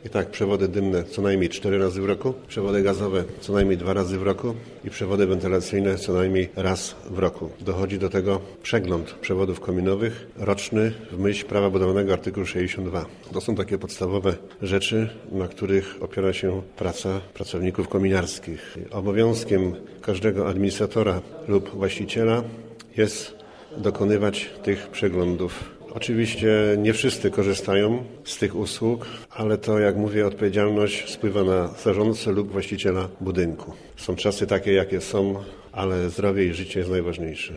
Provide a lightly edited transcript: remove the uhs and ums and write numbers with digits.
I tak przewody dymne co najmniej 4 razy w roku, przewody gazowe co najmniej 2 razy w roku i przewody wentylacyjne co najmniej raz w roku. Dochodzi do tego przegląd przewodów kominowych roczny w myśl prawa budowlanego artykułu 62. To są takie podstawowe rzeczy, na których opiera się praca pracowników kominiarskich. Obowiązkiem każdego administratora lub właściciela jest dokonywać tych przeglądów. Oczywiście nie wszyscy korzystają z tych usług, ale to, jak mówię, odpowiedzialność spływa na zarządcę lub właściciela budynku. Są czasy takie, jakie są, ale zdrowie i życie jest najważniejsze.